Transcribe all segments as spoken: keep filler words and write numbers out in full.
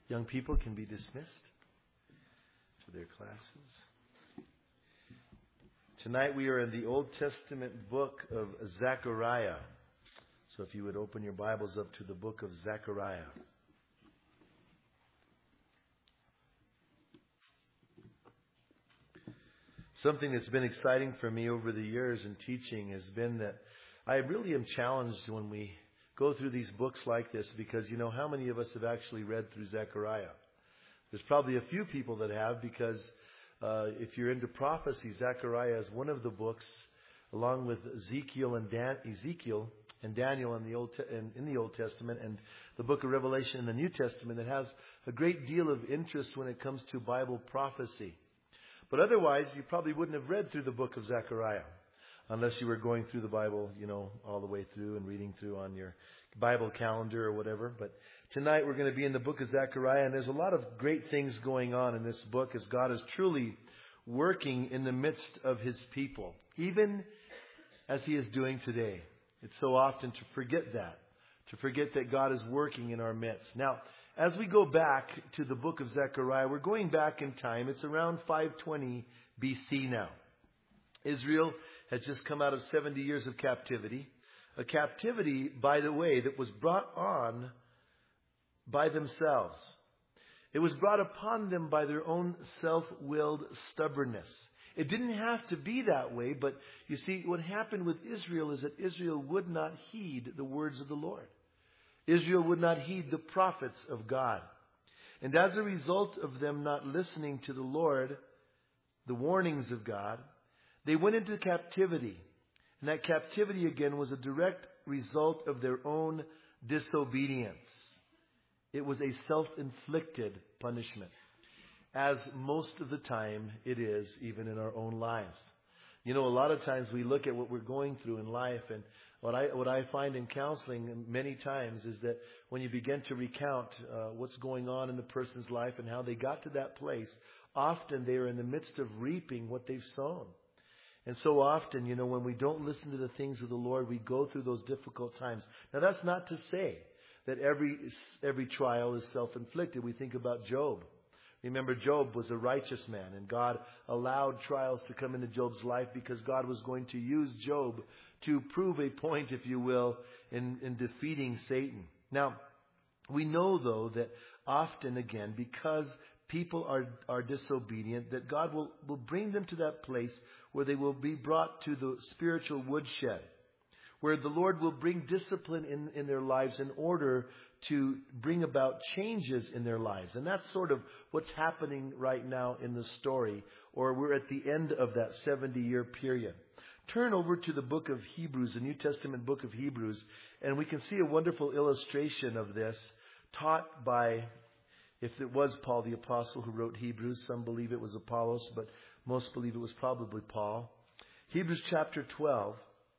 Young people can be dismissed to their classes. Tonight we are in the Old Testament book of Zechariah. So if you would open your Bibles up to the book of Zechariah. Something that's been exciting for me over the years in teaching has been that I really am challenged when we go through these books like this, because you know how many of us have actually read through Zechariah? There's probably a few people that have, because uh, if you're into prophecy, Zechariah is one of the books, along with Ezekiel and Dan- Ezekiel and Daniel in the Old Te- in, in the Old Testament, and the book of Revelation in the New Testament, that has a great deal of interest when it comes to Bible prophecy. But otherwise, you probably wouldn't have read through the book of Zechariah unless you were going through the Bible, you know, all the way through and reading through on your Bible calendar or whatever. But tonight we're going to be in the book of Zechariah, and there's a lot of great things going on in this book as God is truly working in the midst of His people, even as He is doing today. It's so often to forget that, to forget that God is working in our midst. Now, as we go back to the book of Zechariah, we're going back in time. It's around five twenty B C now. Israel has just come out of seventy years of captivity. A captivity, by the way, that was brought on by themselves. It was brought upon them by their own self-willed stubbornness. It didn't have to be that way, but you see, what happened with Israel is that Israel would not heed the words of the Lord. Israel would not heed the prophets of God. And as a result of them not listening to the Lord, the warnings of God, they went into captivity. And that captivity, again, was a direct result of their own disobedience. It was a self-inflicted punishment, as most of the time it is, even in our own lives. You know, a lot of times we look at what we're going through in life, and what I what I find in counseling many times is that when you begin to recount uh, what's going on in the person's life and how they got to that place, often they are in the midst of reaping what they've sown. And so often, you know, when we don't listen to the things of the Lord, we go through those difficult times. Now, that's not to say that every every trial is self-inflicted. We think about Job. Remember, Job was a righteous man, and God allowed trials to come into Job's life because God was going to use Job to prove a point, if you will, in, in defeating Satan. Now, we know, though, that often, again, because people are, are disobedient, that God will, will bring them to that place where they will be brought to the spiritual woodshed, where the Lord will bring discipline in, in their lives in order to bring about changes in their lives. And that's sort of what's happening right now in the story, or we're at the end of that seventy-year period. Turn over to the book of Hebrews, the New Testament book of Hebrews, and we can see a wonderful illustration of this taught by, if it was Paul the Apostle who wrote Hebrews, some believe it was Apollos, but most believe it was probably Paul. Hebrews chapter twelve,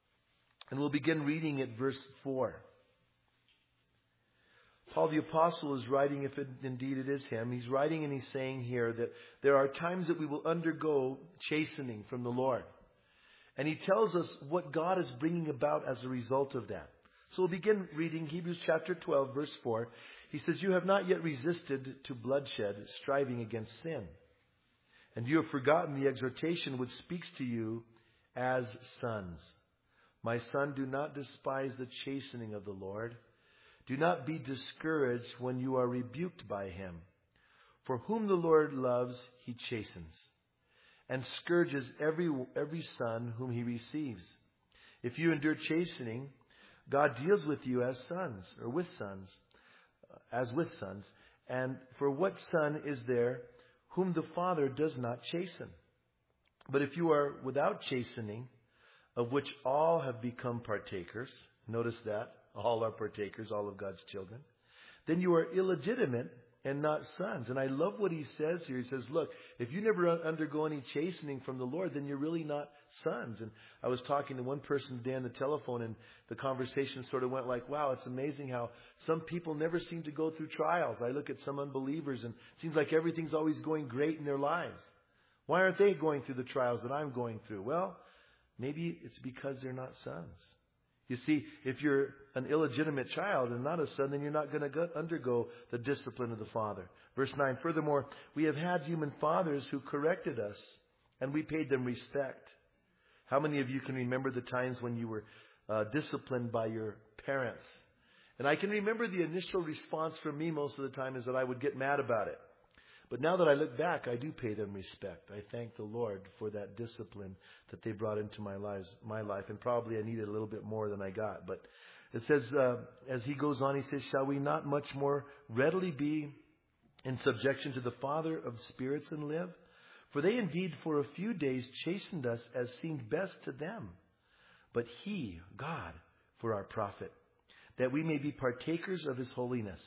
and we'll begin reading at verse four. Paul the Apostle is writing, if it, indeed it is him, he's writing and he's saying here that there are times that we will undergo chastening from the Lord. And he tells us what God is bringing about as a result of that. So we'll begin reading Hebrews chapter twelve, verse four. He says, "You have not yet resisted to bloodshed, striving against sin. And you have forgotten the exhortation which speaks to you as sons. My son, do not despise the chastening of the Lord. Do not be discouraged when you are rebuked by him. For whom the Lord loves, he chastens, and scourges every every son whom he receives. If you endure chastening, God deals with you as sons, or with sons, as with sons. And for what son is there whom the Father does not chasten? But if you are without chastening, of which all have become partakers," notice that, all are partakers, all of God's children, "then you are illegitimate and not sons." And I love what he says here. He says, look, if you never undergo any chastening from the Lord, then you're really not sons. And I was talking to one person today on the telephone, and the conversation sort of went like, wow, it's amazing how some people never seem to go through trials. I look at some unbelievers, and it seems like everything's always going great in their lives. Why aren't they going through the trials that I'm going through? Well, maybe it's because they're not sons. You see, if you're an illegitimate child and not a son, then you're not going to undergo the discipline of the Father. Verse nine, furthermore, we have had human fathers who corrected us, and we paid them respect. How many of you can remember the times when you were uh, disciplined by your parents? And I can remember the initial response from me most of the time is that I would get mad about it. But now that I look back, I do pay them respect. I thank the Lord for that discipline that they brought into my lives, my life. And probably I needed a little bit more than I got. But it says, uh, as he goes on, he says, shall we not much more readily be in subjection to the Father of spirits and live? For they indeed for a few days chastened us as seemed best to them. But he, God, for our profit, that we may be partakers of his holiness.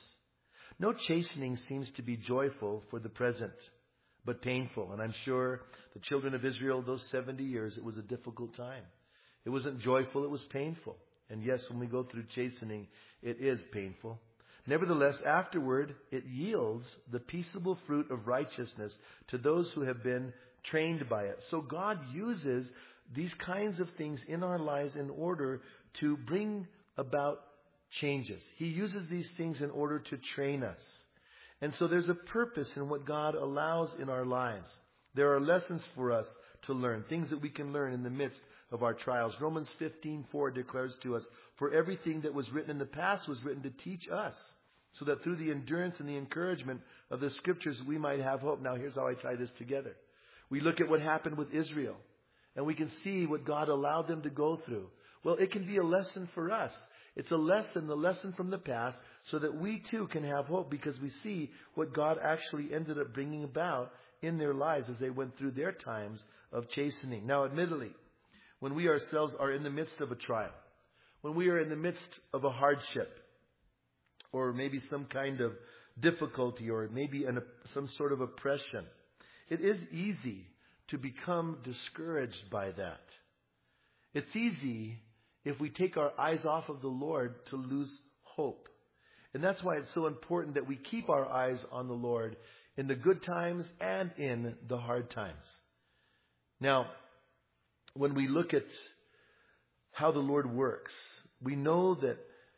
No chastening seems to be joyful for the present, but painful. And I'm sure the children of Israel, those seventy years, it was a difficult time. It wasn't joyful, it was painful. And yes, when we go through chastening, it is painful. Nevertheless, afterward, it yields the peaceable fruit of righteousness to those who have been trained by it. So God uses these kinds of things in our lives in order to bring about changes. He uses these things in order to train us. And so there's a purpose in what God allows in our lives. There are lessons for us to learn, things that we can learn in the midst of our trials. Romans fifteen four declares to us, for everything that was written in the past was written to teach us, so that through the endurance and the encouragement of the Scriptures we might have hope. Now here's how I tie this together. We look at what happened with Israel, and we can see what God allowed them to go through. Well, it can be a lesson for us. It's a lesson, the lesson from the past, so that we too can have hope, because we see what God actually ended up bringing about in their lives as they went through their times of chastening. Now, admittedly, when we ourselves are in the midst of a trial, when we are in the midst of a hardship, or maybe some kind of difficulty, or maybe an, some sort of oppression, it is easy to become discouraged by that. It's easy, if we take our eyes off of the Lord, to lose hope. And that's why it's so important that we keep our eyes on the Lord in the good times and in the hard times. Now, when we look at how the Lord works, we know that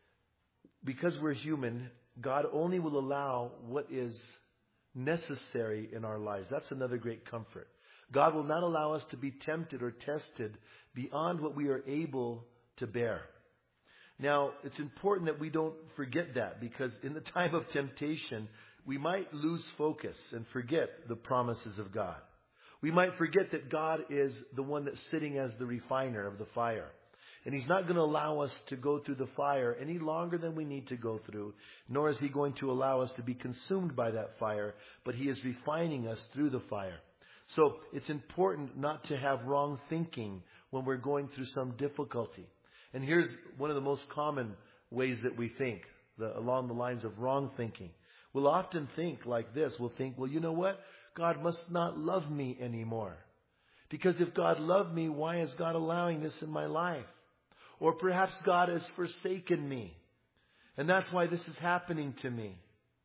because we're human, God only will allow what is necessary in our lives. That's another great comfort. God will not allow us to be tempted or tested beyond what we are able to bear. Now, it's important that we don't forget that, because in the time of temptation, we might lose focus and forget the promises of God. We might forget that God is the one that's sitting as the refiner of the fire. And He's not going to allow us to go through the fire any longer than we need to go through, nor is He going to allow us to be consumed by that fire, but He is refining us through the fire. So it's important not to have wrong thinking when we're going through some difficulty. And here's one of the most common ways that we think, the, along the lines of wrong thinking. We'll often think like this. We'll think, well, you know what? God must not love me anymore. Because if God loved me, why is God allowing this in my life? Or perhaps God has forsaken me, and that's why this is happening to me.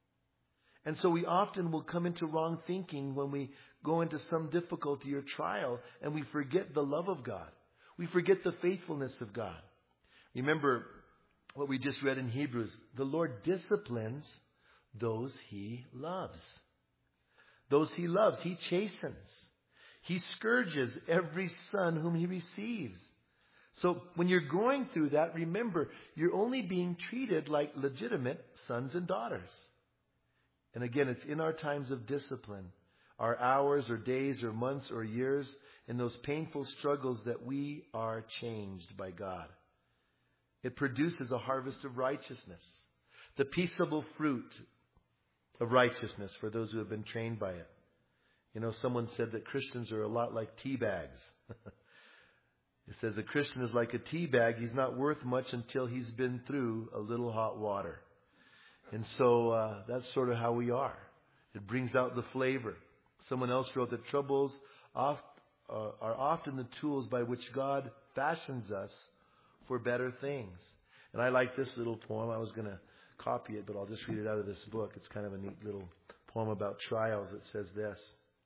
And so we often will come into wrong thinking when we go into some difficulty or trial, and we forget the love of God. We forget the faithfulness of God. Remember what we just read in Hebrews. The Lord disciplines those He loves. Those He loves, He chastens. He scourges every son whom He receives. So when you're going through that, remember, you're only being treated like legitimate sons and daughters. And again, it's in our times of discipline, our hours or days or months or years, in those painful struggles, that we are changed by God. It produces a harvest of righteousness, the peaceable fruit of righteousness for those who have been trained by it. You know, someone said that Christians are a lot like tea bags. It says a Christian is like a tea bag. He's not worth much until he's been through a little hot water. And so uh, that's sort of how we are. It brings out the flavor. Someone else wrote that troubles oft, uh, are often the tools by which God fashions us for better things. And I like this little poem. I was going to copy it, but I'll just read it out of this book. It's kind of a neat little poem about trials. It says this: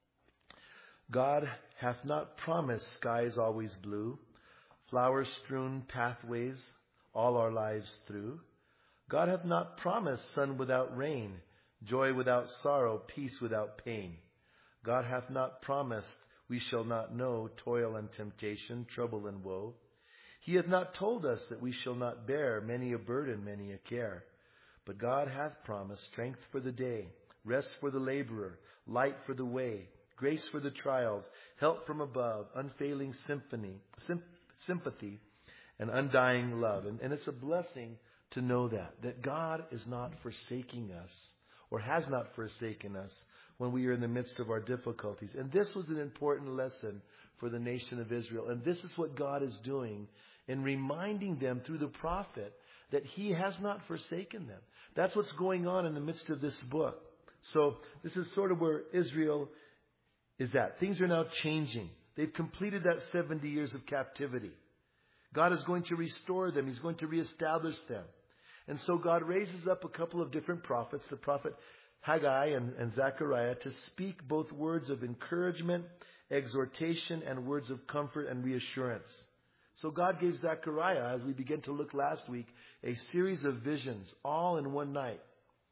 God hath not promised skies always blue, flower-strewn pathways, all our lives through. God hath not promised sun without rain, joy without sorrow, peace without pain. God hath not promised we shall not know toil and temptation, trouble and woe. He hath not told us that we shall not bear many a burden, many a care. But God hath promised strength for the day, rest for the laborer, light for the way, grace for the trials, help from above, unfailing symphony, sim- sympathy, and undying love. And, and it's a blessing to know that, that God is not forsaking us, or has not forsaken us when we are in the midst of our difficulties. And this was an important lesson for the nation of Israel. And this is what God is doing in reminding them through the prophet that He has not forsaken them. That's what's going on in the midst of this book. So this is sort of where Israel is at. Things are now changing. They've completed that seventy years of captivity. God is going to restore them. He's going to reestablish them. And so God raises up a couple of different prophets, the prophet Haggai and, and Zechariah, to speak both words of encouragement, exhortation, and words of comfort and reassurance. So God gave Zechariah, as we began to look last week, a series of visions, all in one night.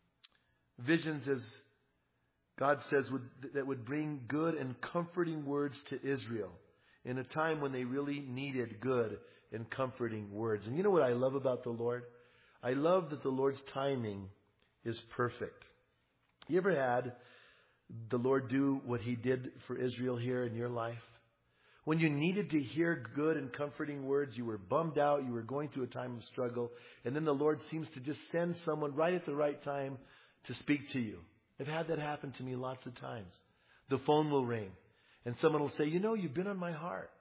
Visions, as God says, would, that would bring good and comforting words to Israel in a time when they really needed good and comforting words. And you know what I love about the Lord? I love that the Lord's timing is perfect. You ever had the Lord do what He did for Israel here in your life? When you needed to hear good and comforting words, you were bummed out, you were going through a time of struggle, and then the Lord seems to just send someone right at the right time to speak to you. I've had that happen to me lots of times. The phone will ring, and someone will say, you know, you've been on my heart.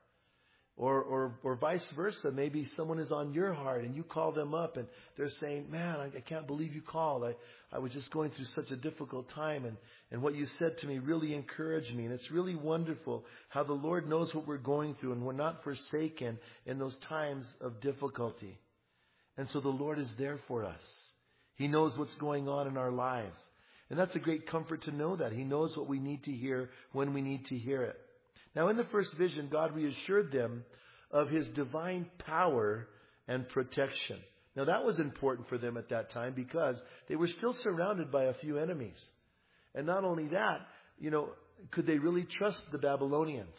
Or, or, or vice versa. Maybe someone is on your heart and you call them up and they're saying, man, I, I can't believe you called. I, I was just going through such a difficult time, and, and what you said to me really encouraged me. And it's really wonderful how the Lord knows what we're going through, and we're not forsaken in those times of difficulty. And so the Lord is there for us. He knows what's going on in our lives. And that's a great comfort to know that. He knows what we need to hear when we need to hear it. Now, in the first vision, God reassured them of His divine power and protection. Now, that was important for them at that time because they were still surrounded by a few enemies. And not only that, you know, could they really trust the Babylonians?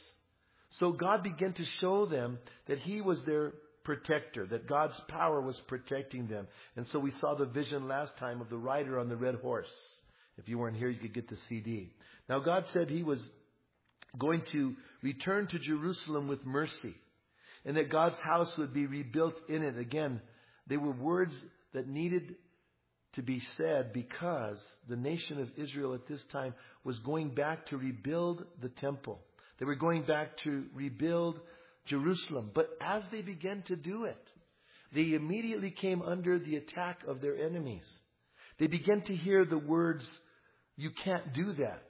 So God began to show them that He was their protector, that God's power was protecting them. And so we saw the vision last time of the rider on the red horse. If you weren't here, you could get the C D. Now, God said He was going to return to Jerusalem with mercy, and that God's house would be rebuilt in it. Again, they were words that needed to be said because the nation of Israel at this time was going back to rebuild the temple. They were going back to rebuild Jerusalem. But as they began to do it, they immediately came under the attack of their enemies. They began to hear the words, "You can't do that."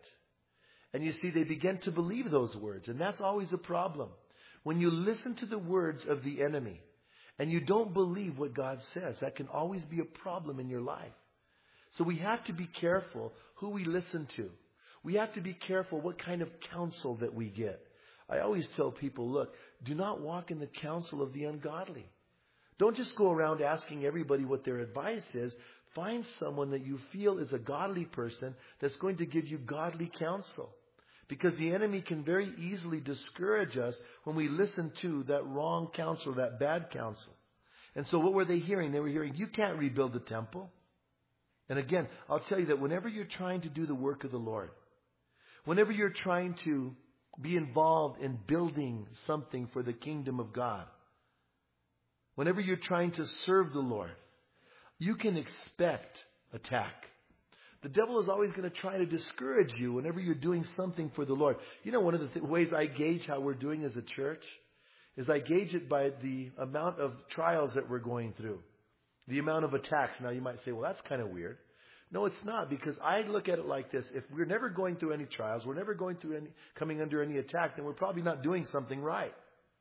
And you see, they begin to believe those words. And that's always a problem. When you listen to the words of the enemy and you don't believe what God says, that can always be a problem in your life. So we have to be careful who we listen to. We have to be careful what kind of counsel that we get. I always tell people, look, do not walk in the counsel of the ungodly. Don't just go around asking everybody what their advice is. Find someone that you feel is a godly person that's going to give you godly counsel. Because the enemy can very easily discourage us when we listen to that wrong counsel, that bad counsel. And so what were they hearing? They were hearing, you can't rebuild the temple. And again, I'll tell you that whenever you're trying to do the work of the Lord, whenever you're trying to be involved in building something for the kingdom of God, whenever you're trying to serve the Lord, you can expect attack. The devil is always going to try to discourage you whenever you're doing something for the Lord. You know, one of the th- ways I gauge how we're doing as a church is I gauge it by the amount of trials that we're going through, the amount of attacks. Now, you might say, well, that's kind of weird. No, it's not, because I look at it like this. If we're never going through any trials, we're never going through any, coming under any attack, then we're probably not doing something right.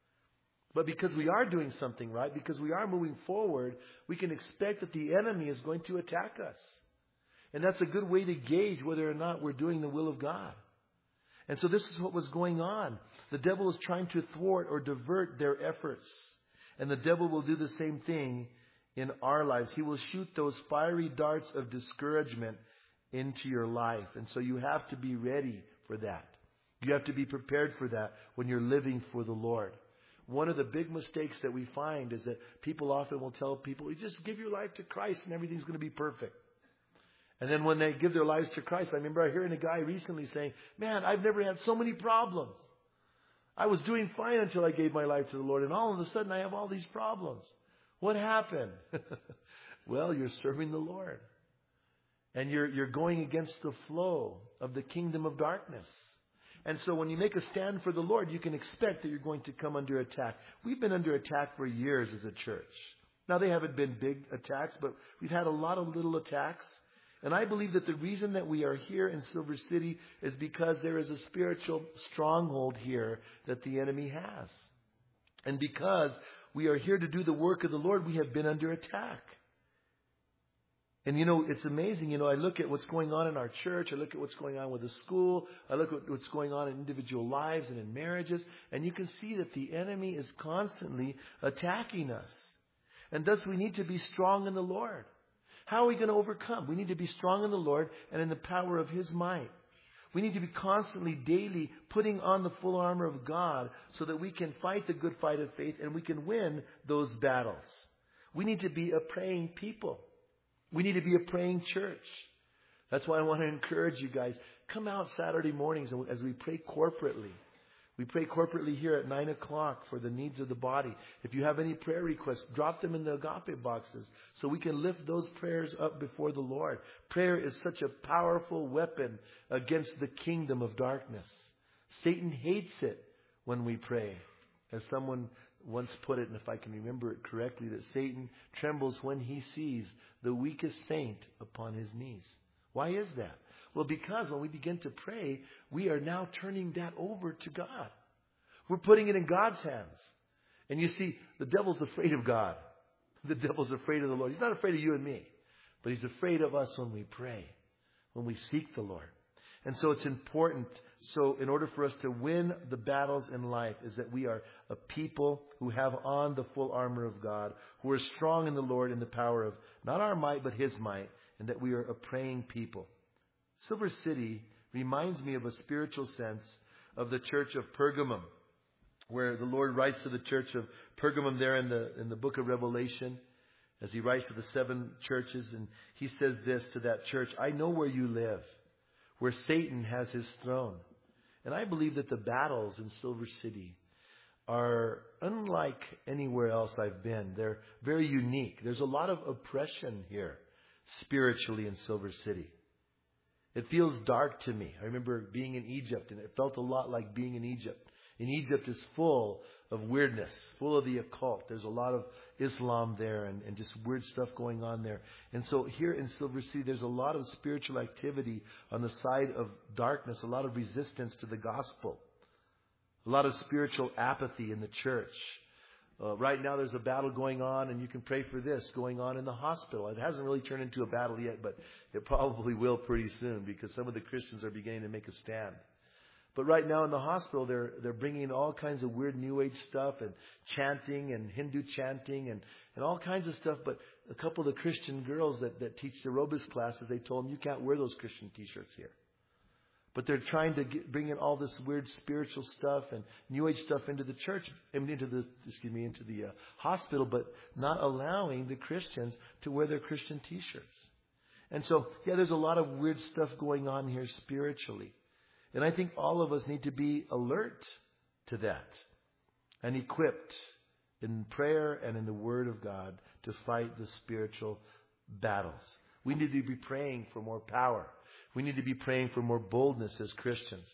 But because we are doing something right, because we are moving forward, we can expect that the enemy is going to attack us. And that's a good way to gauge whether or not we're doing the will of God. And so this is what was going on. The devil was trying to thwart or divert their efforts. And the devil will do the same thing in our lives. He will shoot those fiery darts of discouragement into your life. And so you have to be ready for that. You have to be prepared for that when you're living for the Lord. One of the big mistakes that we find is that people often will tell people, you just give your life to Christ and everything's going to be perfect. And then when they give their lives to Christ, I remember hearing a guy recently saying, man, I've never had so many problems. I was doing fine until I gave my life to the Lord, and all of a sudden I have all these problems. What happened? Well, you're serving the Lord. And you're, you're going against the flow of the kingdom of darkness. And so when you make a stand for the Lord, you can expect that you're going to come under attack. We've been under attack for years as a church. Now, they haven't been big attacks, but we've had a lot of little attacks. And I believe that the reason that we are here in Silver City is because there is a spiritual stronghold here that the enemy has. And because we are here to do the work of the Lord, we have been under attack. And, you know, it's amazing. You know, I look at what's going on in our church. I look at what's going on with the school. I look at what's going on in individual lives and in marriages. And you can see that the enemy is constantly attacking us. And thus we need to be strong in the Lord. How are we going to overcome? We need to be strong in the Lord and in the power of His might. We need to be constantly, daily putting on the full armor of God so that we can fight the good fight of faith and we can win those battles. We need to be a praying people. We need to be a praying church. That's why I want to encourage you guys. Come out Saturday mornings as we pray corporately. We pray corporately here at nine o'clock for the needs of the body. If you have any prayer requests, drop them in the agape boxes so we can lift those prayers up before the Lord. Prayer is such a powerful weapon against the kingdom of darkness. Satan hates it when we pray. As someone once put it, and if I can remember it correctly, that Satan trembles when he sees the weakest saint upon his knees. Why is that? Well, because when we begin to pray, we are now turning that over to God. We're putting it in God's hands. And you see, the devil's afraid of God. The devil's afraid of the Lord. He's not afraid of you and me, but he's afraid of us when we pray, when we seek the Lord. And so it's important. So in order for us to win the battles in life is that we are a people who have on the full armor of God, who are strong in the Lord in the power of not our might, but His might, and that we are a praying people. Silver City reminds me of a spiritual sense of the church of Pergamum, where the Lord writes to the church of Pergamum there in the, in the book of Revelation, as He writes to the seven churches, and He says this to that church, I know where you live, where Satan has his throne. And I believe that the battles in Silver City are unlike anywhere else I've been. They're very unique. There's a lot of oppression here spiritually in Silver City. It feels dark to me. I remember being in Egypt, and it felt a lot like being in Egypt. And Egypt is full of weirdness, full of the occult. There's a lot of Islam there and, and just weird stuff going on there. And so here in Silver City, there's a lot of spiritual activity on the side of darkness, a lot of resistance to the gospel, a lot of spiritual apathy in the church. Uh, right now there's a battle going on, and you can pray for this, going on in the hospital. It hasn't really turned into a battle yet, but it probably will pretty soon because some of the Christians are beginning to make a stand. But right now in the hospital, they're they're bringing all kinds of weird New Age stuff and chanting and Hindu chanting and, and all kinds of stuff. But a couple of the Christian girls that, that teach the aerobics classes, they told them, you can't wear those Christian T-shirts here. But they're trying to get, bring in all this weird spiritual stuff and New Age stuff into the church, into the excuse me, into the uh, hospital, but not allowing the Christians to wear their Christian T-shirts. And so, yeah, there's a lot of weird stuff going on here spiritually. And I think all of us need to be alert to that and equipped in prayer and in the Word of God to fight the spiritual battles. We need to be praying for more power. We need to be praying for more boldness as Christians.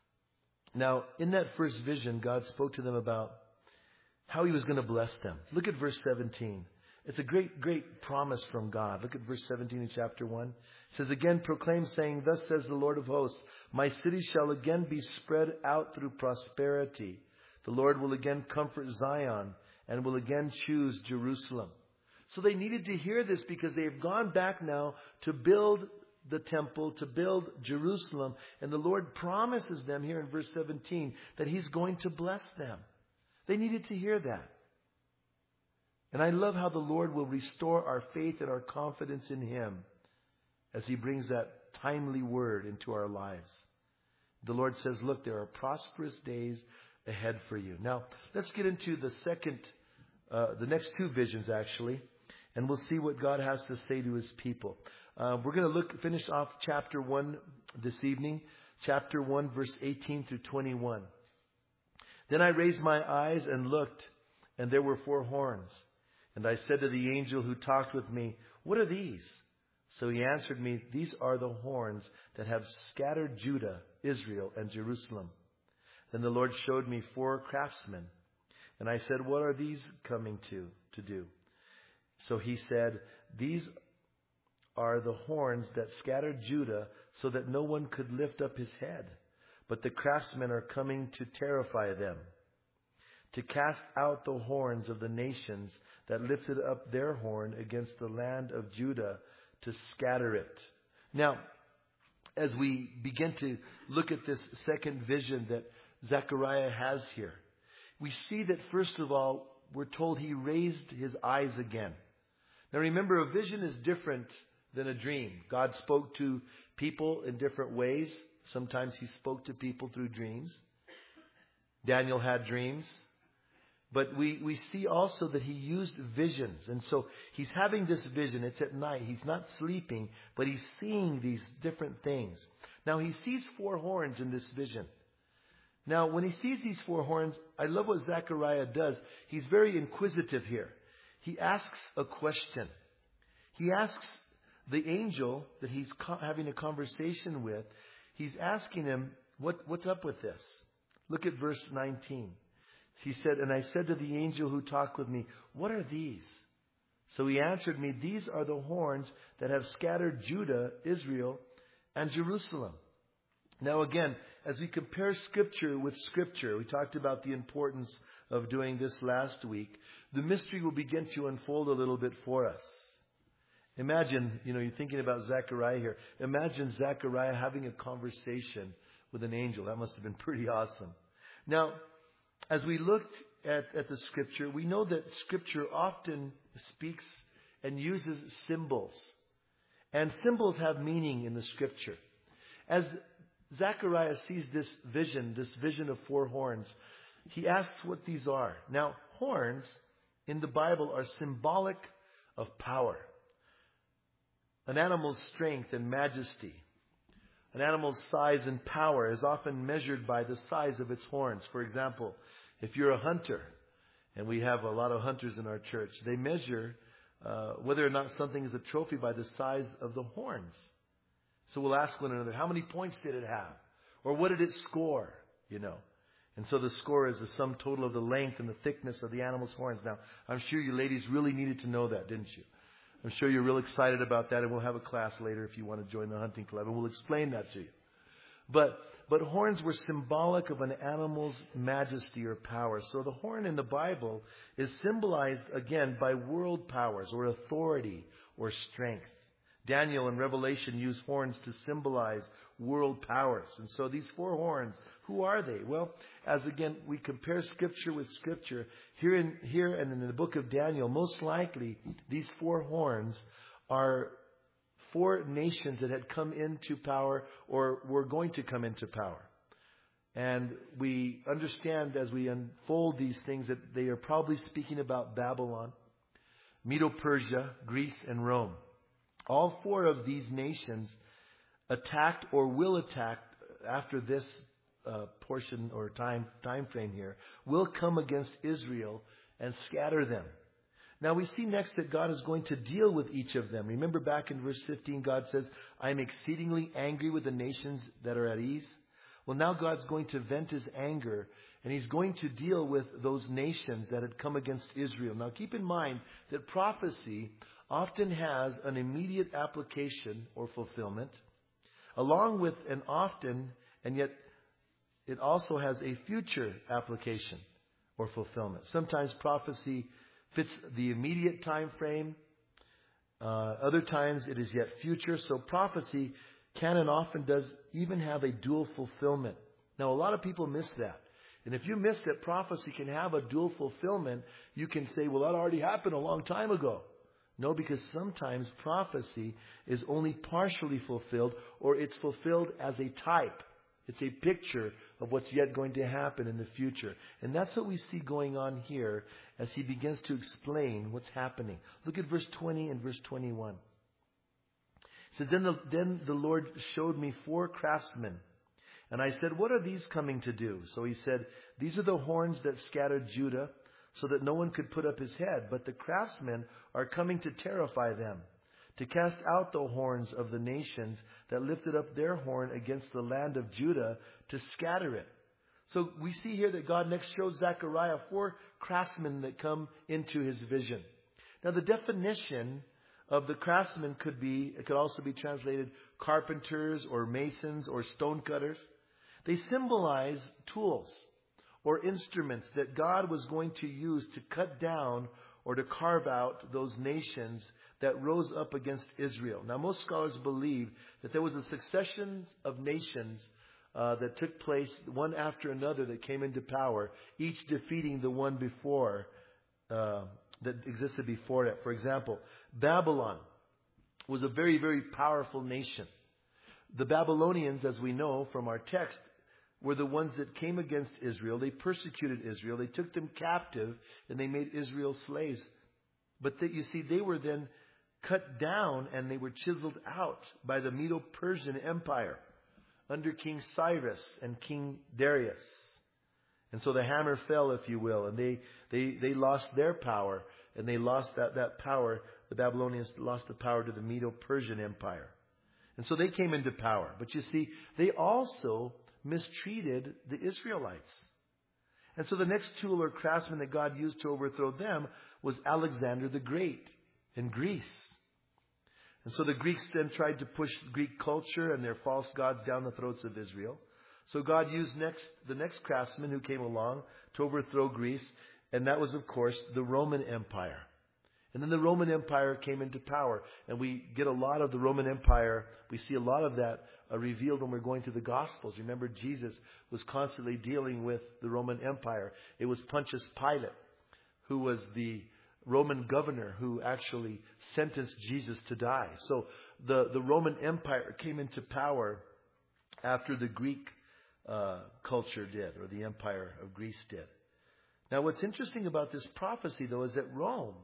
Now, in that first vision, God spoke to them about how He was going to bless them. Look at verse seventeen. It's a great, great promise from God. Look at verse seventeen in chapter one. It says, again, proclaim, saying, thus says the Lord of hosts, my city shall again be spread out through prosperity. The Lord will again comfort Zion and will again choose Jerusalem. So they needed to hear this because they have gone back now to build the temple, to build Jerusalem. And the Lord promises them here in verse seventeen that He's going to bless them. They needed to hear that. And I love how the Lord will restore our faith and our confidence in Him as He brings that timely word into our lives. The Lord says, look, there are prosperous days ahead for you. Now, let's get into the second, uh, the next two visions actually, and we'll see what God has to say to His people. Uh, we're going to look, finish off chapter one this evening. Chapter one, verse eighteen through twenty-one. Then I raised my eyes and looked, and there were four horns. And I said to the angel who talked with me, what are these? So he answered me, these are the horns that have scattered Judah, Israel, and Jerusalem. Then the Lord showed me four craftsmen. And I said, what are these coming to, to do? So he said, these are the horns that scattered Judah so that no one could lift up his head. But the craftsmen are coming to terrify them, to cast out the horns of the nations that lifted up their horn against the land of Judah, to scatter it. Now, as we begin to look at this second vision that Zechariah has here, we see that first of all, we're told he raised his eyes again. Now remember, a vision is different than a dream. God spoke to people in different ways. Sometimes He spoke to people through dreams. Daniel had dreams. But we, we see also that he used visions. And so he's having this vision. It's at night. He's not sleeping, but he's seeing these different things. Now he sees four horns in this vision. Now when he sees these four horns, I love what Zechariah does. He's very inquisitive here. He asks a question. He asks the angel that he's co- having a conversation with, he's asking him, what, what's up with this? Look at verse nineteen. He said, and I said to the angel who talked with me, what are these? So he answered me, these are the horns that have scattered Judah, Israel, and Jerusalem. Now again, as we compare Scripture with Scripture, we talked about the importance of doing this last week. The mystery will begin to unfold a little bit for us. Imagine, you know, you're thinking about Zechariah here. Imagine Zechariah having a conversation with an angel. That must have been pretty awesome. Now, as we looked at, at the Scripture, we know that Scripture often speaks and uses symbols. And symbols have meaning in the Scripture. As Zechariah sees this vision, this vision of four horns, he asks what these are. Now, horns in the Bible are symbolic of power. An animal's strength and majesty. An animal's size and power is often measured by the size of its horns. For example, if you're a hunter, and we have a lot of hunters in our church, they measure uh, whether or not something is a trophy by the size of the horns. So we'll ask one another, how many points did it have? Or what did it score? You know. And so the score is the sum total of the length and the thickness of the animal's horns. Now, I'm sure you ladies really needed to know that, didn't you? I'm sure you're real excited about that, and we'll have a class later if you want to join the hunting club, and we'll explain that to you. But but horns were symbolic of an animal's majesty or power. So the horn in the Bible is symbolized, again, by world powers or authority or strength. Daniel in Revelation used horns to symbolize world powers. And so these four horns, who are they? Well, as again, we compare Scripture with Scripture, here, in, here and in the book of Daniel, most likely these four horns are four nations that had come into power or were going to come into power. And we understand as we unfold these things that they are probably speaking about Babylon, Medo-Persia, Greece, and Rome. All four of these nations attacked or will attack after this uh, portion or time time frame here, will come against Israel and scatter them. Now we see next that God is going to deal with each of them. Remember back in verse fifteen, God says, I am exceedingly angry with the nations that are at ease. Well, now God's going to vent His anger, and He's going to deal with those nations that had come against Israel. Now keep in mind that prophecy often has an immediate application or fulfillment, along with an often, and yet it also has a future application or fulfillment. Sometimes prophecy fits the immediate time frame. Uh, other times it is yet future. So prophecy can and often does even have a dual fulfillment. Now a lot of people miss that. And if you miss that prophecy can have a dual fulfillment, you can say, well, that already happened a long time ago. No, because sometimes prophecy is only partially fulfilled, or it's fulfilled as a type. It's a picture of what's yet going to happen in the future. And that's what we see going on here as he begins to explain what's happening. Look at verse twenty and verse twenty-one. It says, then the, then the Lord showed me four craftsmen. And I said, what are these coming to do? So he said, these are the horns that scattered Judah, so that no one could put up his head. But the craftsmen are coming to terrify them, to cast out the horns of the nations that lifted up their horn against the land of Judah, to scatter it. So we see here that God next shows Zechariah four craftsmen that come into his vision. Now the definition of the craftsmen could be, it could also be translated carpenters or masons or stonecutters. They symbolize tools or instruments that God was going to use to cut down or to carve out those nations that rose up against Israel. Now, most scholars believe that there was a succession of nations uh, that took place one after another that came into power, each defeating the one before uh, that existed before it. For example, Babylon was a very, very powerful nation. The Babylonians, as we know from our text, were the ones that came against Israel. They persecuted Israel. They took them captive and they made Israel slaves. But that, you see, they were then cut down and they were chiseled out by the Medo-Persian Empire under King Cyrus and King Darius. And so the hammer fell, if you will, and they, they, they lost their power, and they lost that, that power. The Babylonians lost the power to the Medo-Persian Empire. And so they came into power. But you see, they also mistreated the Israelites. And so the next tool or craftsman that God used to overthrow them was Alexander the Great in Greece. And so the Greeks then tried to push Greek culture and their false gods down the throats of Israel. So God used next the next craftsman who came along to overthrow Greece, and that was, of course, the Roman Empire. And then the Roman Empire came into power, and we get a lot of the Roman Empire. We see a lot of that uh, revealed when we're going through the Gospels. Remember, Jesus was constantly dealing with the Roman Empire. It was Pontius Pilate, who was the Roman governor who actually sentenced Jesus to die. So the, the Roman Empire came into power after the Greek uh, culture did, or the Empire of Greece did. Now, what's interesting about this prophecy, though, is that Rome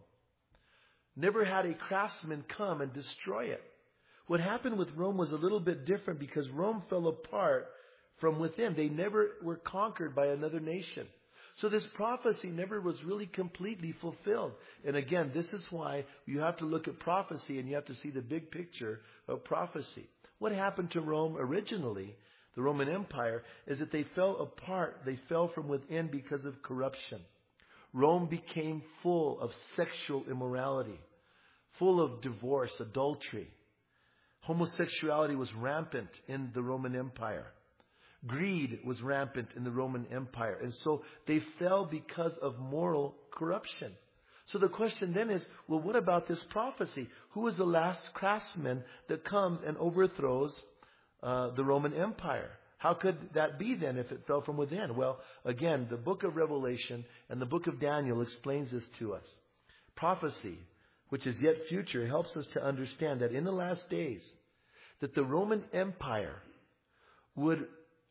never had a craftsman come and destroy it. What happened with Rome was a little bit different because Rome fell apart from within. They never were conquered by another nation. So this prophecy never was really completely fulfilled. And again, this is why you have to look at prophecy and you have to see the big picture of prophecy. What happened to Rome originally, the Roman Empire, is that they fell apart. They fell from within because of corruption. Rome became full of sexual immorality, full of divorce, adultery. Homosexuality was rampant in the Roman Empire. Greed was rampant in the Roman Empire. And so they fell because of moral corruption. So the question then is, well, what about this prophecy? Who is the last craftsman that comes and overthrows uh, the Roman Empire? How could that be then if it fell from within? Well, again, the book of Revelation and the book of Daniel explains this to us. Prophecy, which is yet future, helps us to understand that in the last days, that the Roman Empire would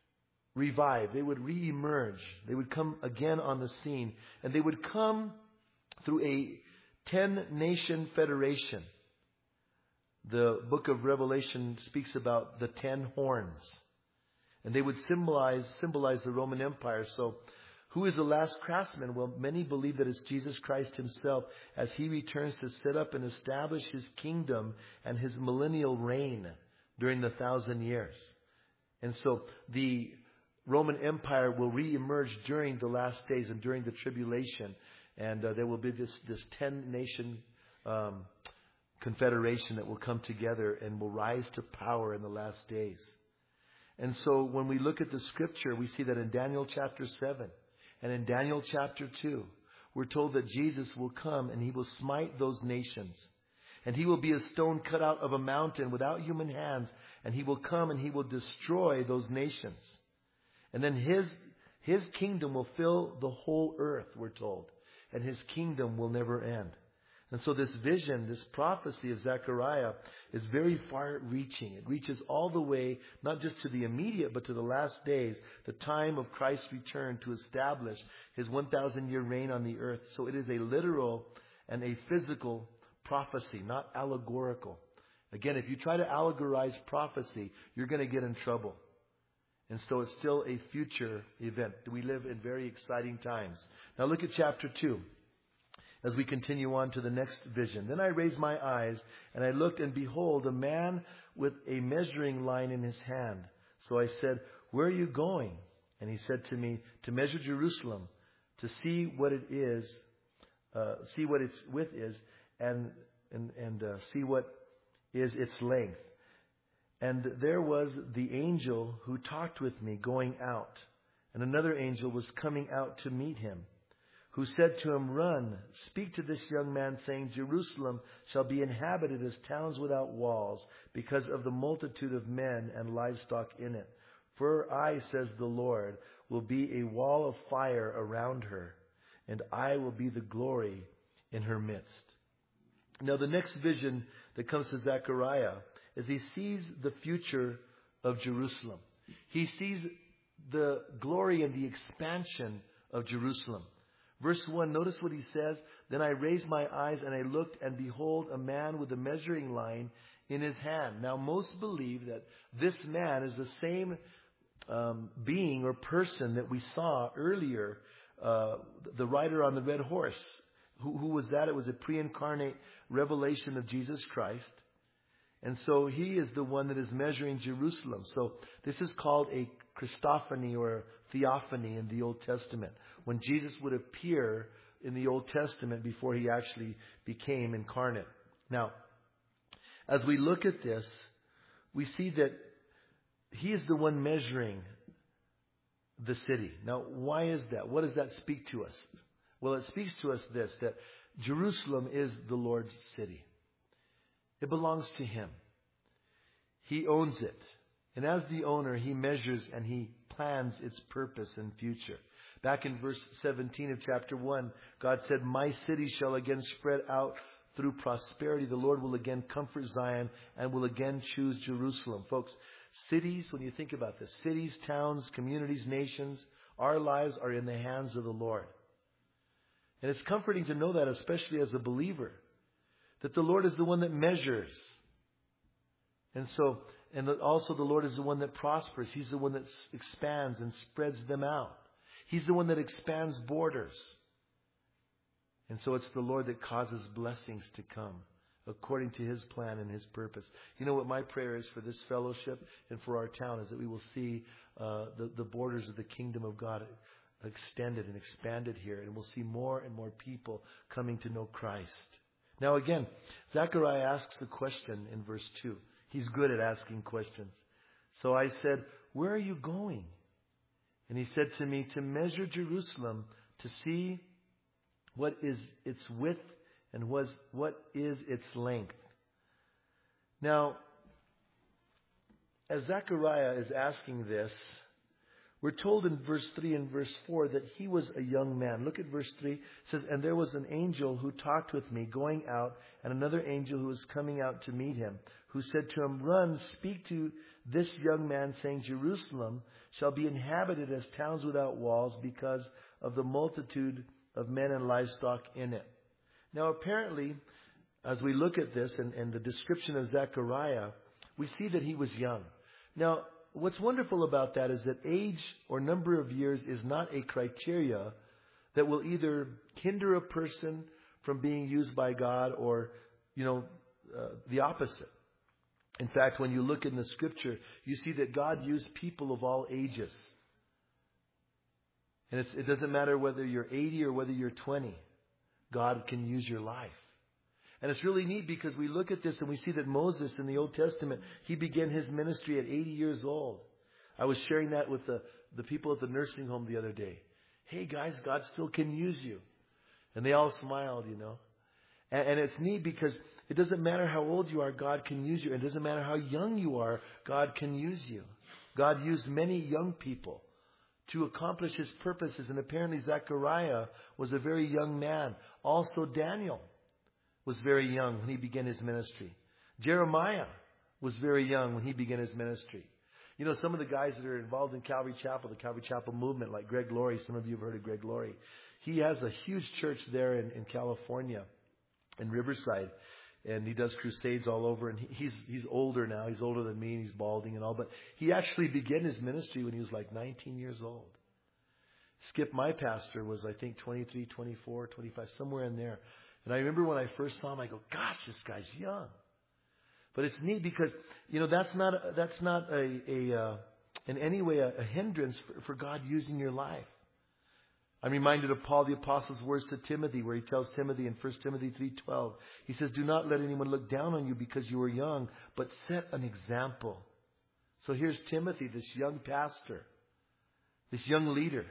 revive. They would re-emerge. They would come again on the scene. And they would come through a ten-nation federation. The book of Revelation speaks about the ten horns. And they would symbolize symbolize the Roman Empire. So who is the last craftsman? Well, many believe that it's Jesus Christ himself as he returns to set up and establish his kingdom and his millennial reign during the thousand years. And so the Roman Empire will re-emerge during the last days and during the tribulation. And uh, there will be this, this ten-nation um, confederation that will come together and will rise to power in the last days. And so when we look at the scripture, we see that in Daniel chapter seven and in Daniel chapter two, we're told that Jesus will come and he will smite those nations. And he will be a stone cut out of a mountain without human hands. And he will come and he will destroy those nations. And then his His kingdom will fill the whole earth, we're told. And His kingdom will never end. And so this vision, this prophecy of Zechariah is very far-reaching. It reaches all the way, not just to the immediate, but to the last days, the time of Christ's return to establish His one thousand year reign on the earth. So it is a literal and a physical prophecy, not allegorical. Again, if you try to allegorize prophecy, you're going to get in trouble. And so it's still a future event. We live in very exciting times. Now look at chapter two. As we continue on to the next vision. Then I raised my eyes, and I looked, and behold, a man with a measuring line in his hand. So I said, where are you going? And he said to me, to measure Jerusalem, to see what it is, uh, see what its width is, and and, and uh, see what is its length. And there was the angel who talked with me going out, and another angel was coming out to meet him, who said to him, run, speak to this young man, saying, Jerusalem shall be inhabited as towns without walls, because of the multitude of men and livestock in it. For I, says the Lord, will be a wall of fire around her, and I will be the glory in her midst. Now the next vision that comes to Zechariah is he sees the future of Jerusalem. He sees the glory and the expansion of Jerusalem. Verse one, notice what he says. Then I raised my eyes and I looked, and behold, a man with a measuring line in his hand. Now most believe that this man is the same um, being or person that we saw earlier, uh, the rider on the red horse. Who, who was that? It was a pre-incarnate revelation of Jesus Christ. And so he is the one that is measuring Jerusalem. So this is called a Christophany or theophany in the Old Testament, when Jesus would appear in the Old Testament before He actually became incarnate. Now, as we look at this, we see that He is the one measuring the city. Now, why is that? What does that speak to us? Well, it speaks to us this, that Jerusalem is the Lord's city. It belongs to Him. He owns it. And as the owner, He measures and He plans its purpose and future. Back in verse seventeen of chapter one, God said, my city shall again spread out through prosperity. The Lord will again comfort Zion and will again choose Jerusalem. Folks, cities, when you think about this, cities, towns, communities, nations, our lives are in the hands of the Lord. And it's comforting to know that, especially as a believer, that the Lord is the one that measures. And so, and also the Lord is the one that prospers. He's the one that expands and spreads them out. He's the one that expands borders. And so it's the Lord that causes blessings to come according to His plan and His purpose. You know what my prayer is for this fellowship and for our town is that we will see uh, the, the borders of the kingdom of God extended and expanded here. And we'll see more and more people coming to know Christ. Now again, Zechariah asks the question in verse two. He's good at asking questions. So I said, where are you going? And he said to me, to measure Jerusalem, to see what is its width and was, what is its length. Now, as Zechariah is asking this, we're told in verse three and verse four that he was a young man. Look at verse three. It says, and there was an angel who talked with me going out, and another angel who was coming out to meet him, who said to him, run, speak to this young man, saying, Jerusalem shall be inhabited as towns without walls because of the multitude of men and livestock in it. Now apparently, as we look at this and, and the description of Zechariah, we see that he was young. Now, what's wonderful about that is that age or number of years is not a criteria that will either hinder a person from being used by God or, you know, uh, the opposite. In fact, when you look in the Scripture, you see that God used people of all ages. And it's, it doesn't matter whether you're eighty or whether you're twenty. God can use your life. And it's really neat because we look at this and we see that Moses in the Old Testament, he began his ministry at eighty years old. I was sharing that with the, the people at the nursing home the other day. Hey guys, God still can use you. And they all smiled, you know. And, and it's neat because it doesn't matter how old you are, God can use you. It doesn't matter how young you are, God can use you. God used many young people to accomplish his purposes. And apparently Zechariah was a very young man. Also Daniel was very young when he began his ministry. Jeremiah was very young when he began his ministry. You know, some of the guys that are involved in Calvary Chapel, the Calvary Chapel movement, like Greg Laurie, some of you have heard of Greg Laurie. He has a huge church there in, in California, in Riverside. And he does crusades all over. And he, he's he's older now. He's older than me, and he's balding and all. But he actually began his ministry when he was like nineteen years old. Skip, my pastor, was I think twenty-three, twenty-four, twenty-five, somewhere in there. And I remember when I first saw him, I go, gosh, this guy's young. But it's neat because, you know, that's not that's not a, a uh, in any way a, a hindrance for, for God using your life. I'm reminded of Paul the Apostle's words to Timothy, where he tells Timothy in First Timothy three twelve, he says, do not let anyone look down on you because you are young, but set an example. So here's Timothy, this young pastor, this young leader.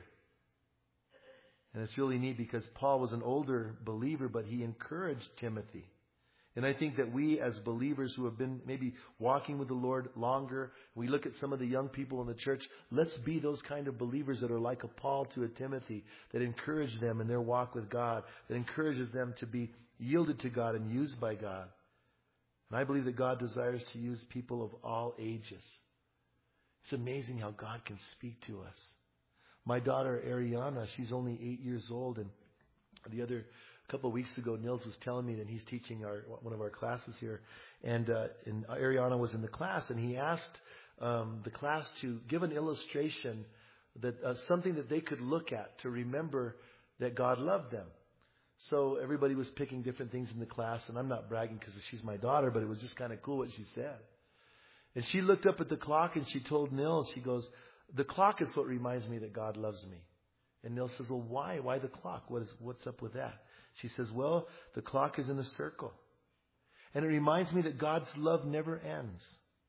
And it's really neat because Paul was an older believer, but he encouraged Timothy. And I think that we as believers who have been maybe walking with the Lord longer, we look at some of the young people in the church, let's be those kind of believers that are like a Paul to a Timothy, that encourage them in their walk with God, that encourages them to be yielded to God and used by God. And I believe that God desires to use people of all ages. It's amazing how God can speak to us. My daughter Ariana, she's only eight years old, and the other A couple of weeks ago, Nils was telling me that he's teaching our one of our classes here, and, uh, and Ariana was in the class, and he asked um, the class to give an illustration, that uh, something that they could look at to remember that God loved them. So everybody was picking different things in the class, and I'm not bragging because she's my daughter, but it was just kind of cool what she said. And she looked up at the clock and she told Nils, she goes, the clock is what reminds me that God loves me. And Nils says, well, why? Why the clock? What is, what's up with that? She says, well, the clock is in a circle. And it reminds me that God's love never ends.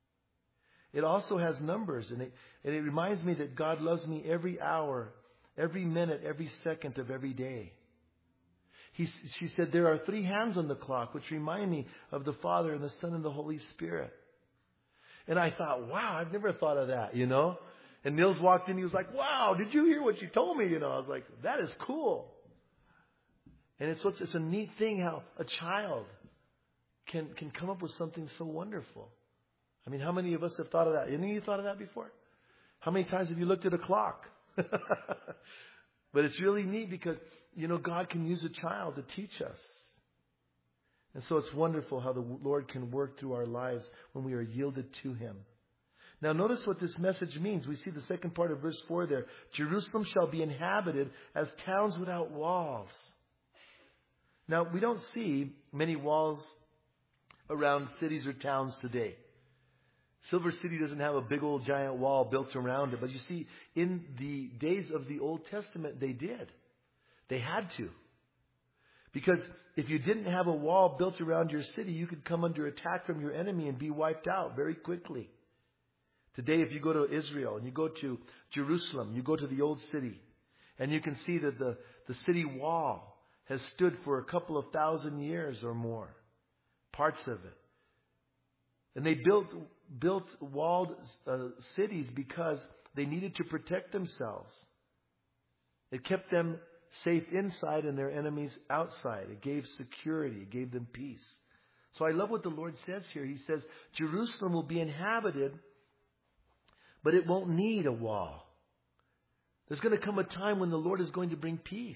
It also has numbers, and it, and it reminds me that God loves me every hour, every minute, every second of every day. He, she said, there are three hands on the clock, which remind me of the Father and the Son and the Holy Spirit. And I thought, wow, I've never thought of that, you know. And Nils walked in, he was like, wow, did you hear what she told me? You know, I was like, that is cool. And it's it's a neat thing how a child can can come up with something so wonderful. I mean, how many of us have thought of that? Any of you thought of that before? How many times have you looked at a clock? But it's really neat because, you know, God can use a child to teach us. And so it's wonderful how the Lord can work through our lives when we are yielded to Him. Now notice what this message means. We see the second part of verse four there. Jerusalem shall be inhabited as towns without walls. Now, we don't see many walls around cities or towns today. Silver City doesn't have a big old giant wall built around it. But you see, in the days of the Old Testament, they did. They had to. Because if you didn't have a wall built around your city, you could come under attack from your enemy and be wiped out very quickly. Today, if you go to Israel and you go to Jerusalem, you go to the old city, and you can see that the, the city wall has stood for a couple of thousand years or more, parts of it. And they built built walled uh, cities because they needed to protect themselves. It kept them safe inside and their enemies outside. It gave security. It gave them peace. So I love what the Lord says here. He says, Jerusalem will be inhabited, but it won't need a wall. There's going to come a time when the Lord is going to bring peace.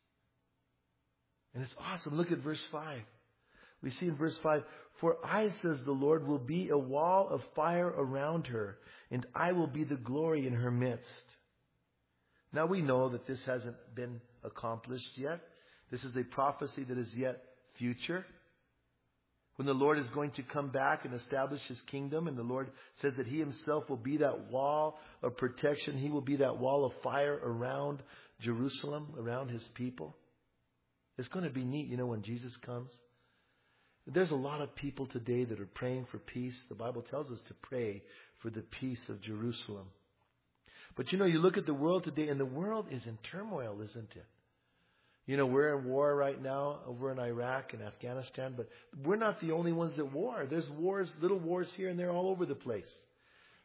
And it's awesome. Look at verse five. We see in verse five, for I, says the Lord, will be a wall of fire around her, and I will be the glory in her midst. Now we know that this hasn't been accomplished yet. This is a prophecy that is yet future. When the Lord is going to come back and establish His kingdom, and the Lord says that He Himself will be that wall of protection. He will be that wall of fire around Jerusalem, around His people. It's going to be neat, you know, when Jesus comes. There's a lot of people today that are praying for peace. The Bible tells us to pray for the peace of Jerusalem. But, you know, you look at the world today, and the world is in turmoil, isn't it? You know, we're in war right now over in Iraq and Afghanistan, but we're not the only ones that war. There's wars, little wars here and there all over the place.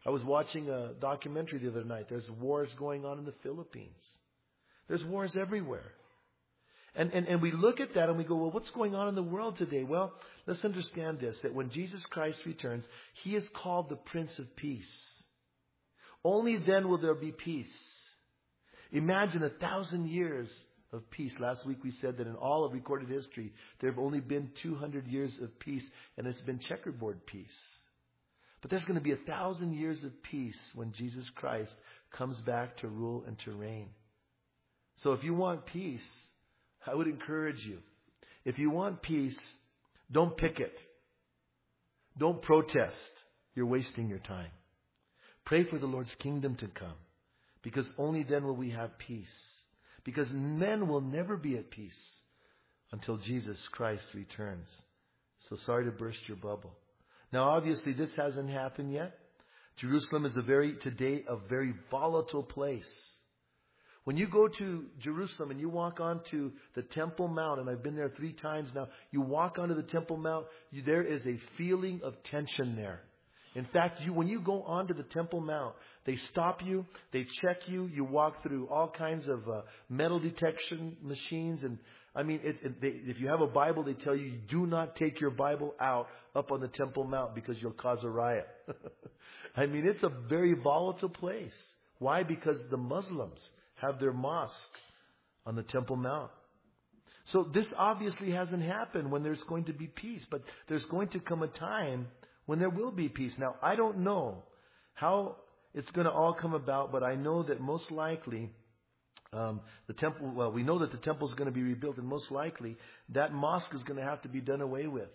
I was watching a documentary the other night. There's wars going on in the Philippines. There's wars everywhere. And, and, and we look at that and we go, well, what's going on in the world today? Well, let's understand this, that when Jesus Christ returns, He is called the Prince of Peace. Only then will there be peace. Imagine a thousand years of peace. Last week we said that in all of recorded history, there have only been two hundred years of peace, and it's been checkerboard peace. But there's going to be a thousand years of peace when Jesus Christ comes back to rule and to reign. So if you want peace, I would encourage you. If you want peace, don't picket. Don't protest. You're wasting your time. Pray for the Lord's kingdom to come, because only then will we have peace. Because men will never be at peace until Jesus Christ returns. So sorry to burst your bubble. Now, obviously, this hasn't happened yet. Jerusalem is a very, today, a very volatile place. When you go to Jerusalem and you walk onto the Temple Mount, and I've been there three times now, you walk onto the Temple Mount, you, there is a feeling of tension there. In fact, you, when you go onto the Temple Mount, they stop you, they check you, you walk through all kinds of uh, metal detection machines. And I mean, it, it, they, if you have a Bible, they tell you, you do not take your Bible out up on the Temple Mount because you'll cause a riot. I mean, it's a very volatile place. Why? Because the Muslims have their mosque on the Temple Mount. So this obviously hasn't happened when there's going to be peace. But there's going to come a time when there will be peace. Now, I don't know how it's going to all come about, but I know that most likely um, the temple, well, we know that the temple is going to be rebuilt, and most likely that mosque is going to have to be done away with.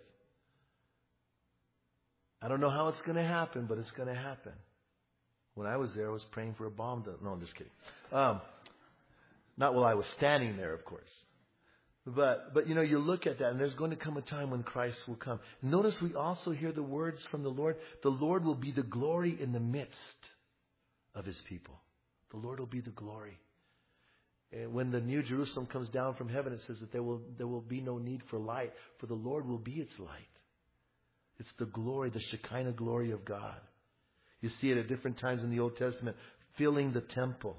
I don't know how it's going to happen, but it's going to happen. When I was there, I was praying for a bomb to... No, I'm just kidding. Um, not while I was standing there, of course. But, but you know, you look at that, and there's going to come a time when Christ will come. Notice we also hear the words from the Lord. The Lord will be the glory in the midst of His people. The Lord will be the glory. And when the New Jerusalem comes down from heaven, it says that there will, there will be no need for light, for the Lord will be its light. It's the glory, the Shekinah glory of God. You see it at different times in the Old Testament, filling the temple.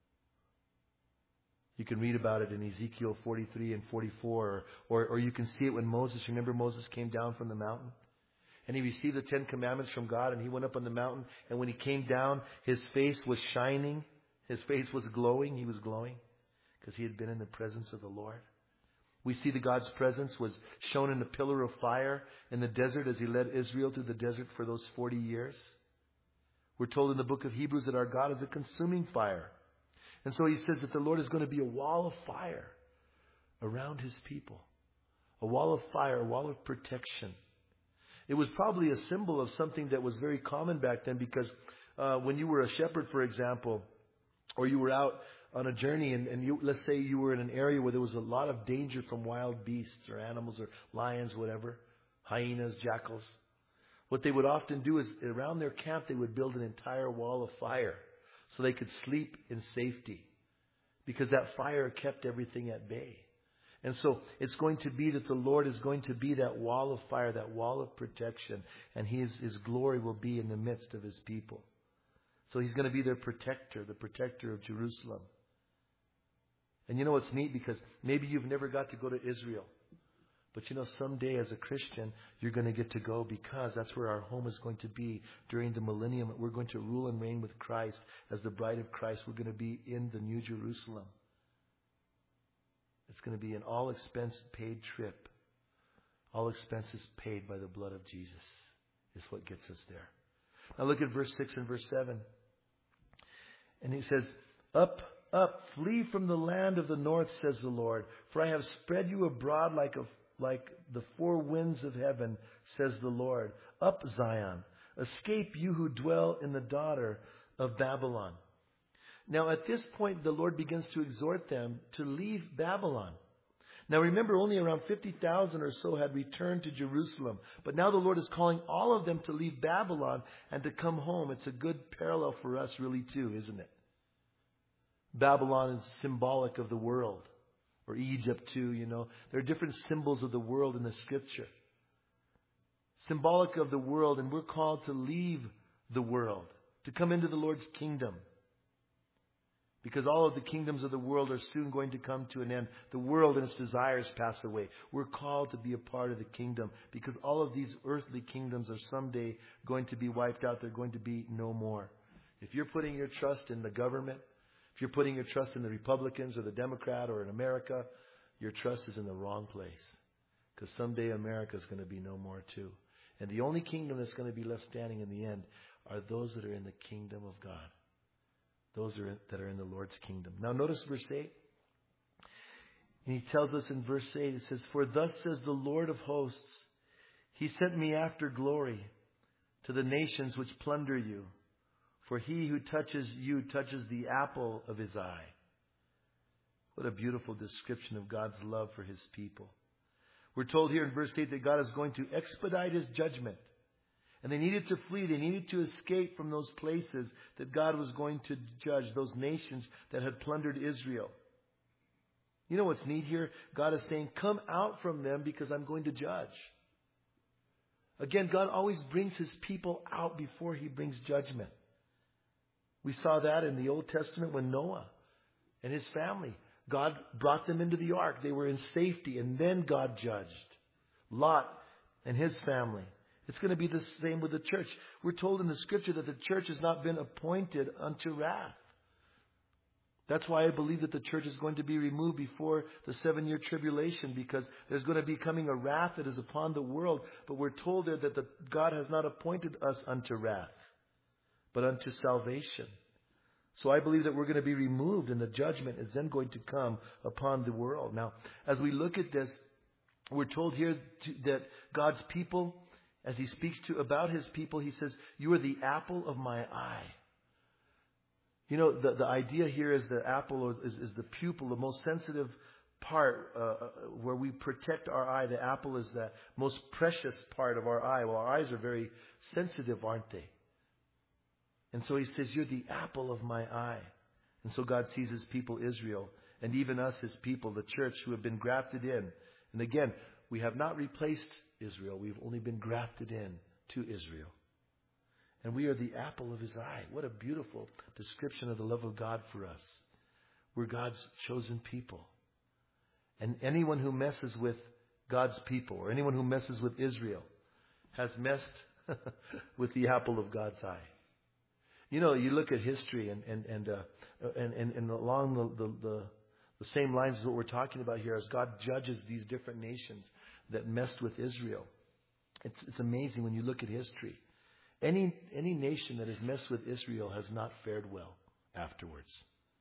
You can read about it in Ezekiel forty-three and forty-four. Or, or, or you can see it when Moses, remember Moses came down from the mountain? And he received the Ten Commandments from God, and he went up on the mountain. And when he came down, his face was shining. His face was glowing. He was glowing because he had been in the presence of the Lord. We see that God's presence was shown in a pillar of fire in the desert as He led Israel through the desert for those forty years. We're told in the book of Hebrews that our God is a consuming fire. And so He says that the Lord is going to be a wall of fire around His people. A wall of fire, a wall of protection. It was probably a symbol of something that was very common back then, because uh, when you were a shepherd, for example, or you were out on a journey and, and you, let's say you were in an area where there was a lot of danger from wild beasts or animals or lions, whatever, hyenas, jackals. What they would often do is around their camp they would build an entire wall of fire so they could sleep in safety, because that fire kept everything at bay. And so it's going to be that the Lord is going to be that wall of fire, that wall of protection, and His, His glory will be in the midst of His people. So He's going to be their protector, the protector of Jerusalem. And you know what's neat? Because maybe you've never got to go to Israel. But you know, someday as a Christian, you're going to get to go, because that's where our home is going to be during the millennium. We're going to rule and reign with Christ as the bride of Christ. We're going to be in the New Jerusalem. It's going to be an all-expense paid trip. All expenses paid by the blood of Jesus is what gets us there. Now look at verse six and verse seven. And He says, Up, up, flee from the land of the north, says the Lord. For I have spread you abroad like a like the four winds of heaven, says the Lord. Up, Zion, escape you who dwell in the daughter of Babylon. Now at this point, the Lord begins to exhort them to leave Babylon. Now remember, only around fifty thousand or so had returned to Jerusalem. But now the Lord is calling all of them to leave Babylon and to come home. It's a good parallel for us really too, isn't it? Babylon is symbolic of the world. Or Egypt too, you know. There are different symbols of the world in the Scripture. Symbolic of the world, and we're called to leave the world, to come into the Lord's kingdom. Because all of the kingdoms of the world are soon going to come to an end. The world and its desires pass away. We're called to be a part of the kingdom because all of these earthly kingdoms are someday going to be wiped out. They're going to be no more. If you're putting your trust in the government, if you're putting your trust in the Republicans or the Democrat or in America, your trust is in the wrong place. Because someday America is going to be no more too. And the only kingdom that's going to be left standing in the end are those that are in the kingdom of God. Those are in, that are in the Lord's kingdom. Now notice verse eight. And he tells us in verse eight, it says, "For thus says the Lord of hosts, He sent me after glory to the nations which plunder you. For he who touches you touches the apple of His eye." What a beautiful description of God's love for His people. We're told here in verse eight that God is going to expedite His judgment. And they needed to flee. They needed to escape from those places that God was going to judge, those nations that had plundered Israel. You know what's neat here? God is saying, come out from them because I'm going to judge. Again, God always brings His people out before He brings judgment. We saw that in the Old Testament when Noah and his family, God brought them into the ark. They were in safety, and then God judged Lot and his family. It's going to be the same with the church. We're told in the Scripture that the church has not been appointed unto wrath. That's why I believe that the church is going to be removed before the seven-year tribulation, because there's going to be coming a wrath that is upon the world. But we're told there that the, God has not appointed us unto wrath, but unto salvation. So I believe that we're going to be removed, and the judgment is then going to come upon the world. Now, as we look at this, we're told here to, that God's people, as He speaks to about His people, He says, "You are the apple of my eye." You know, the, the idea here is the apple is, is the pupil, the most sensitive part uh, where we protect our eye. The apple is the most precious part of our eye. Well, our eyes are very sensitive, aren't they? And so He says, "You're the apple of my eye." And so God sees His people Israel, and even us, His people, the church, who have been grafted in. And again, we have not replaced Israel. We've only been grafted in to Israel. And we are the apple of His eye. What a beautiful description of the love of God for us. We're God's chosen people. And anyone who messes with God's people, or anyone who messes with Israel, has messed with the apple of God's eye. You know, you look at history, and and and uh, and, and, and along the, the, the, the same lines as what we're talking about here, as God judges these different nations that messed with Israel. It's it's amazing when you look at history. Any any nation that has messed with Israel has not fared well afterwards.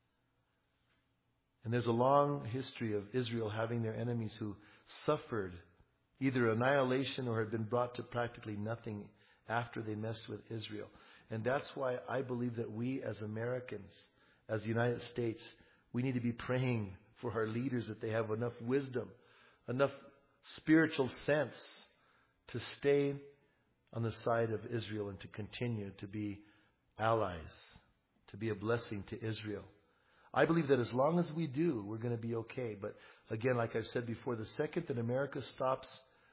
And there's a long history of Israel having their enemies who suffered either annihilation or had been brought to practically nothing after they messed with Israel. And that's why I believe that we as Americans, as the United States, we need to be praying for our leaders that they have enough wisdom, enough spiritual sense to stay on the side of Israel and to continue to be allies, to be a blessing to Israel. I believe that as long as we do, we're going to be okay. But again, like I've said before, the second that America stops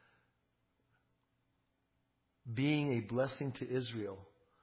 being a blessing to Israel,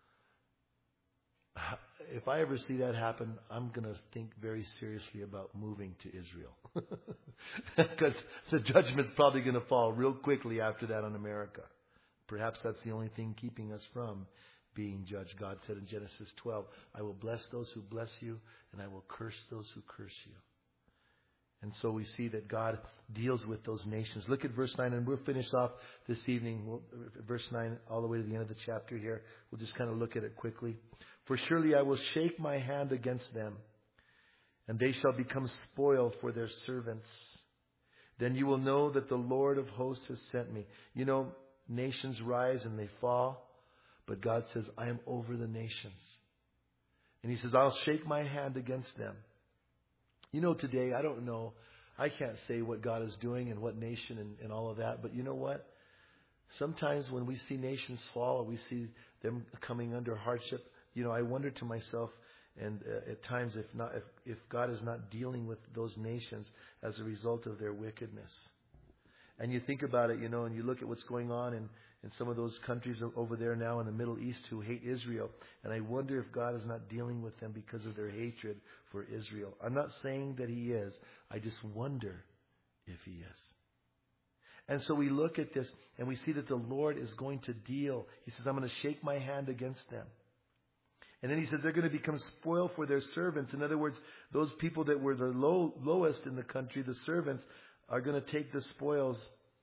if I ever see that happen, I'm going to think very seriously about moving to Israel. Because the judgment's probably going to fall real quickly after that on America. Perhaps that's the only thing keeping us from being judged. God said in Genesis twelve, "I will bless those who bless you, and I will curse those who curse you." And so we see that God deals with those nations. Look at verse nine, and we'll finish off this evening. We'll, verse nine all the way to the end of the chapter here. We'll just kind of look at it quickly. "For surely I will shake my hand against them, and they shall become spoil for their servants. Then you will know that the Lord of hosts has sent me." You know, nations rise and they fall, but God says, "I am over the nations." And He says, "I'll shake my hand against them." You know, today, I don't know, I can't say what God is doing and what nation and, and all of that, but you know what? Sometimes when we see nations fall or we see them coming under hardship, you know, I wonder to myself, and uh, at times, if not, if, if God is not dealing with those nations as a result of their wickedness. And you think about it, you know, and you look at what's going on in, in some of those countries over there now in the Middle East who hate Israel. And I wonder if God is not dealing with them because of their hatred for Israel. I'm not saying that He is. I just wonder if He is. And so we look at this and we see that the Lord is going to deal. He says, I'm going to shake my hand against them. And then He says they're going to become spoil for their servants. In other words, those people that were the low, lowest in the country, the servants, are going to take the spoils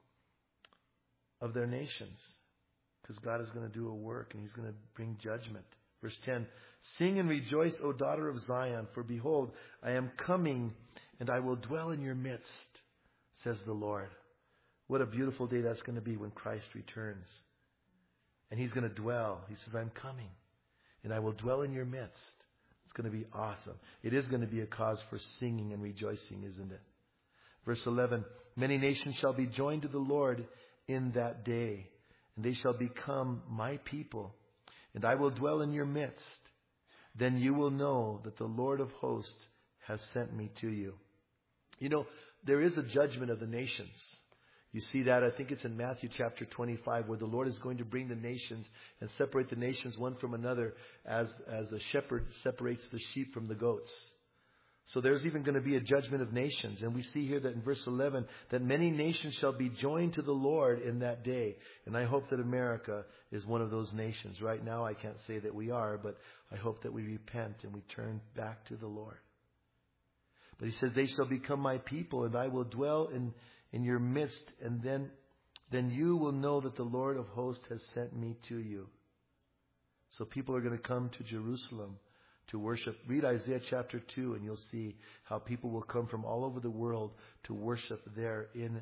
of their nations. Because God is going to do a work and He's going to bring judgment. Verse ten, sing and rejoice, O daughter of Zion, for behold, I am coming and I will dwell in your midst, says the Lord. What a beautiful day that's going to be when Christ returns. And He's going to dwell. He says, I'm coming and I will dwell in your midst. It's going to be awesome. It is going to be a cause for singing and rejoicing, isn't it? Verse eleven, many nations shall be joined to the Lord in that day, and they shall become my people, and I will dwell in your midst. Then you will know that the Lord of hosts has sent me to you. You know, there is a judgment of the nations. You see that, I think it's in Matthew chapter twenty-five, where the Lord is going to bring the nations and separate the nations one from another as, as a shepherd separates the sheep from the goats. So there's even going to be a judgment of nations. And we see here that in verse eleven, that many nations shall be joined to the Lord in that day. And I hope that America is one of those nations. Right now I can't say that we are, but I hope that we repent and we turn back to the Lord. But He says, they shall become my people, and I will dwell in, in your midst. And then, then you will know that the Lord of hosts has sent me to you. So people are going to come to Jerusalem to worship. Read Isaiah chapter two and you'll see how people will come from all over the world to worship there in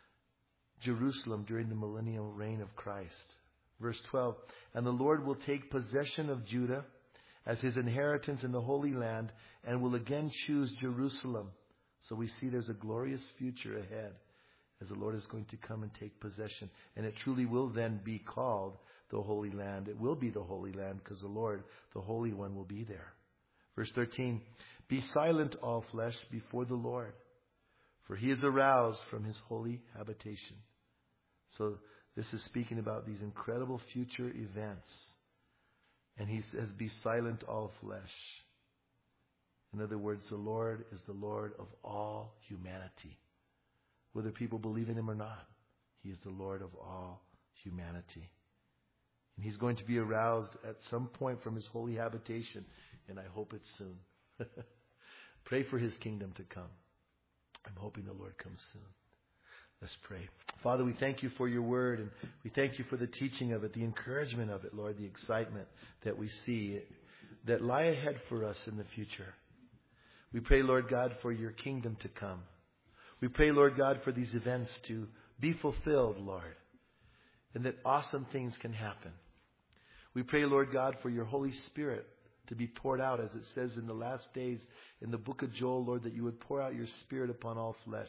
Jerusalem during the millennial reign of Christ. Verse twelve, and the Lord will take possession of Judah as His inheritance in the Holy Land and will again choose Jerusalem. So we see there's a glorious future ahead as the Lord is going to come and take possession. And it truly will then be called the Holy Land. It will be the Holy Land because the Lord, the Holy One, will be there. Verse thirteen, be silent, all flesh, before the Lord, for He is aroused from His holy habitation. So this is speaking about these incredible future events. And He says, be silent, all flesh. In other words, the Lord is the Lord of all humanity. Whether people believe in Him or not, He is the Lord of all humanity. And He's going to be aroused at some point from His holy habitation. And I hope it's soon. Pray for His kingdom to come. I'm hoping the Lord comes soon. Let's pray. Father, we thank You for Your word. And we thank You for the teaching of it, the encouragement of it, Lord, the excitement that we see that lie ahead for us in the future. We pray, Lord God, for Your kingdom to come. We pray, Lord God, for these events to be fulfilled, Lord, and that awesome things can happen. We pray, Lord God, for Your Holy Spirit to be poured out, as it says in the last days in the book of Joel, Lord, that You would pour out Your Spirit upon all flesh.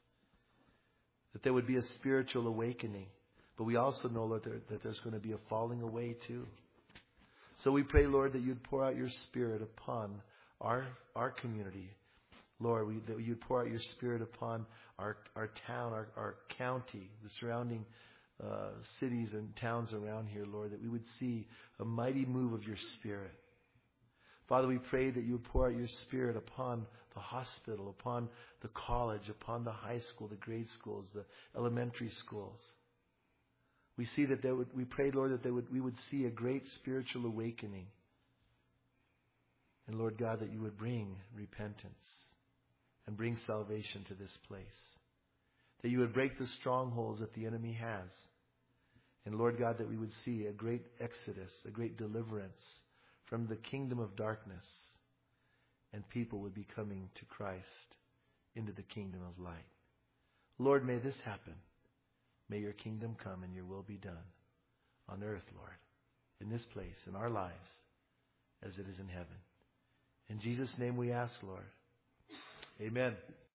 That there would be a spiritual awakening. But we also know, Lord, there, that there's going to be a falling away too. So we pray, Lord, that You'd pour out Your Spirit upon our our community. Lord, we, that You'd pour out Your Spirit upon our, our town, our, our county, the surrounding uh, cities and towns around here, Lord, that we would see a mighty move of Your Spirit. Father, we pray that You would pour out Your Spirit upon the hospital, upon the college, upon the high school, the grade schools, the elementary schools. We see that there would, we pray, Lord, that they would, we would see a great spiritual awakening. And Lord God, that You would bring repentance and bring salvation to this place. That You would break the strongholds that the enemy has. And Lord God, that we would see a great exodus, a great deliverance from the kingdom of darkness, and people would be coming to Christ into the kingdom of light. Lord, may this happen. May Your kingdom come and Your will be done on earth, Lord, in this place, in our lives, as it is in heaven. In Jesus' name we ask, Lord. Amen.